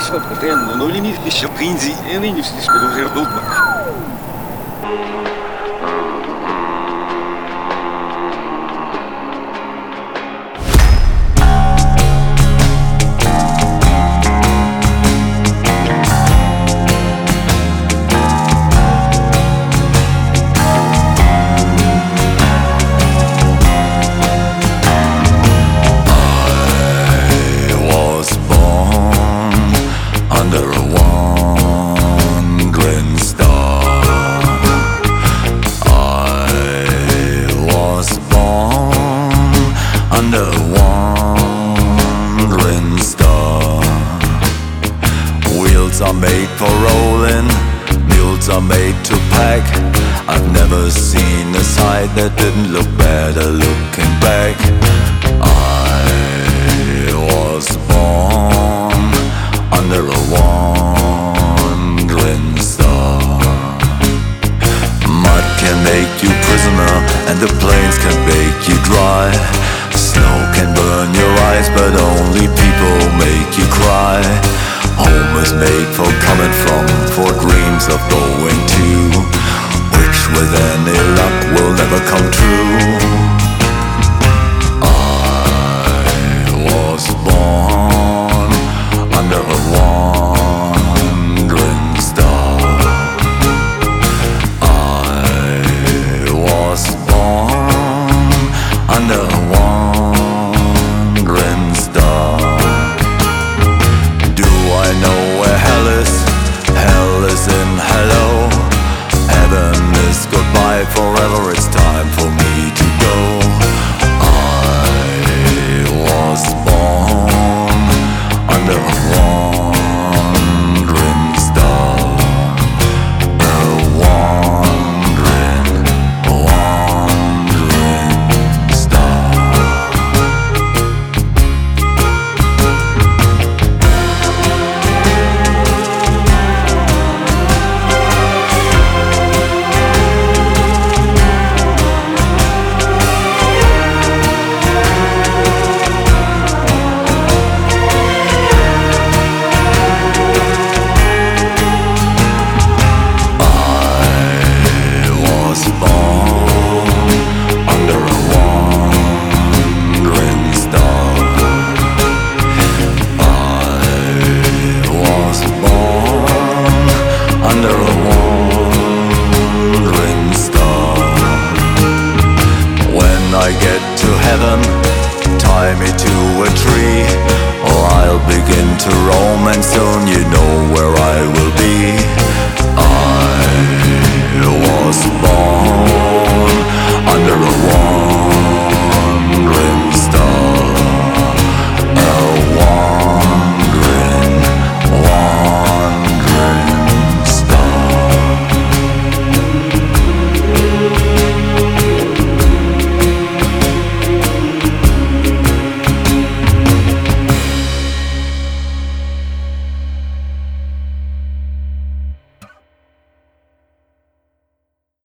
sto potendo, non li mi finisce quinzi e non gli finisce per usare tutto. Under a wandering star. Wheels are made for rolling, mules are made to pack. I've never seen a sight that didn't look better looking back. I was born under a wandering star. Mud can make you prisoner and the plains can bake you dry. Snow can burn your eyes, but only people make you cry. Home is made for coming from, for dreams of going to, which with any luck will never come true. I was born under a wandering star. I was born under a wandering star. Do I know where hell is? Hell is in hello. Heaven is goodbye forever. It's time for me to go.